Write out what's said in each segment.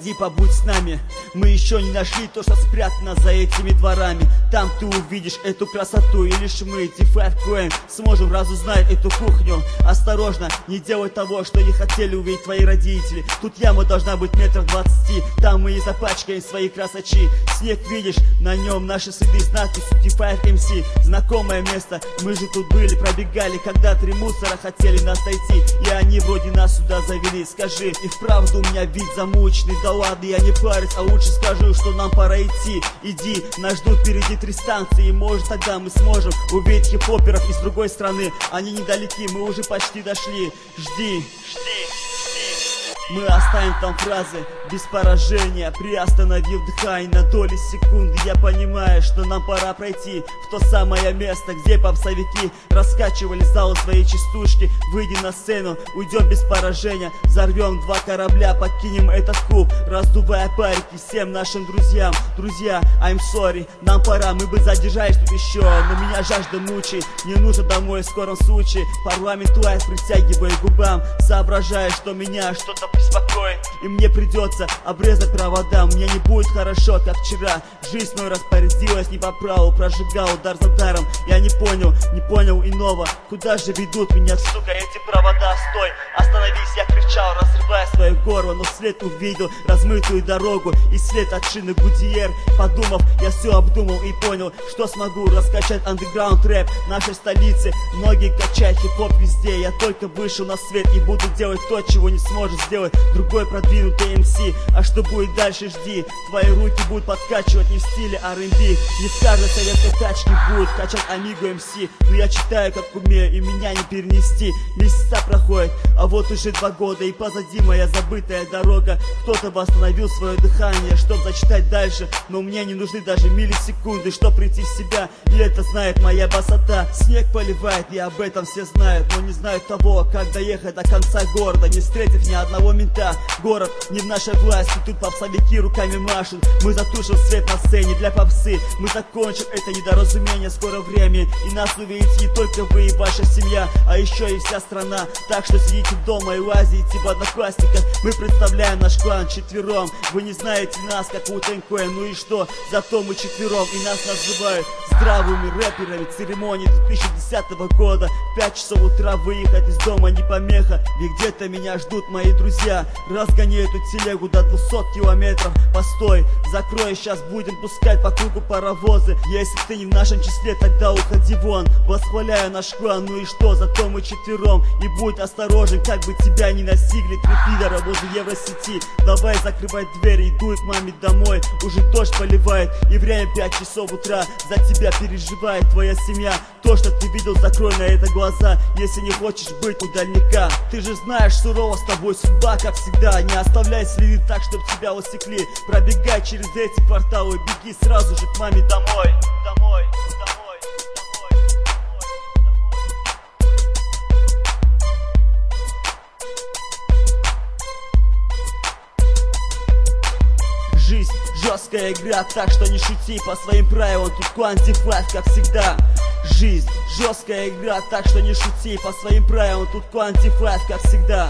Приходи, побудь с нами. Мы еще не нашли то, что спрятано за этими дворами. Там ты увидишь эту красоту, и лишь мы, D5 Coin, сможем разузнать эту кухню. Осторожно, не делай того, что не хотели увидеть твои родители. Тут яма должна быть метров 20. Там мы и запачкаем свои красочи. Снег видишь, на нем наши следы с надписью D5 MC. Знакомое место, мы же тут были, пробегали, когда 3 мусора хотели нас найти. И они вроде нас сюда завели. Скажи, и вправду у меня вид замученный. Да ладно, я не парюсь, а лучше скажу, что нам пора идти. Иди, нас ждут впереди 3 станции. И может тогда мы сможем увидеть хип-хоперов из другой страны. Они недалеки, мы уже почти дошли. Жди. Мы оставим там фразы без поражения. Приостановив дыхание на доли секунды, я понимаю, что нам пора пройти в то самое место, где попсовики раскачивали залы своей частушки. Выйдем на сцену, уйдем без поражения. Взорвем 2 корабля, покинем этот клуб, раздувая парики всем нашим друзьям. Друзья, I'm sorry, нам пора, мы бы задержались тут еще, но меня жажда мучает. Не нужно домой в скором случае. Парламент лайф притягивая к губам, соображая, что меня что-то беспокоит, и мне придется обрезать провода. Мне не будет хорошо, как вчера. Жизнь мной распорядилась не по праву, прожигал удар за даром. Я не понял иного. Куда же ведут меня, сука, эти провода? Стой, остановись, я кричал, разрывая свое горло, но вслед увидел размытую дорогу и след от шины Гудьер. Подумав, я все обдумал и понял, что смогу раскачать андеграунд рэп нашей столицы. Многие качают хип-хоп везде. Я только вышел на свет и буду делать то, чего не сможет сделать другой продвинутый МС. А что будет дальше, жди. Твои руки будут подкачивать не в стиле R&B. Не в каждой советской тачке будут качать Amigo MC. Но я читаю как умею, и меня не перенести. Месяца проходят, а вот уже 2 года, и позади моя забытая дорога. Кто-то восстановил свое дыхание, чтоб зачитать дальше, но мне не нужны даже миллисекунды, чтоб прийти в себя. И это знает моя басота. Снег поливает, и об этом все знают, но не знают того, как доехать до конца города, не встретив ни одного мента. Город не в нашей власти, тут попсовики руками машут. Мы затушим свет на сцене для попсы. Мы закончим это недоразумение, скоро время, и нас увидите не только вы и ваша семья, а еще и вся страна. Так что сидите дома и лазите в Одноклассниках. Мы представляем наш клан четвером. Вы не знаете нас, как Wu-Tang Clan, ну и что? Зато мы четвером, и нас называют здравыми рэперами. Церемонии 2010 года. В 5 часов утра выехать из дома не помеха, ведь где-то меня ждут мои друзья. Разгони эту телегу до 200 километров. Постой, закрой, сейчас будем пускать по кругу паровозы. Если ты не в нашем числе, тогда уходи вон. Восхваляю наш клан, ну и что? Зато мы четвером. И будь осторожен, как бы тебя не настигли 3 пидора возле Евросети. Давай закрывай двери, иду к маме домой. Уже дождь поливает, и время 5 часов утра. За тебя переживает твоя семья. То, что ты видел, закрой на это глаза, если не хочешь быть у дальника. Ты же знаешь, сурово с тобой судьба, как всегда. Не оставляй следы так, чтоб тебя усекли. Пробегай через эти кварталы, беги сразу же к маме домой. Жизнь жесткая игра, так что не шути по своим правилам. Тут клан D5, как всегда. Жизнь жесткая игра, так что не шути по своим правилам. Тут клан D5, как всегда.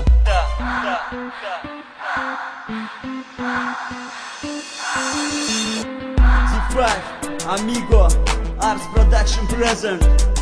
D5, Amigo, Arts Production Present.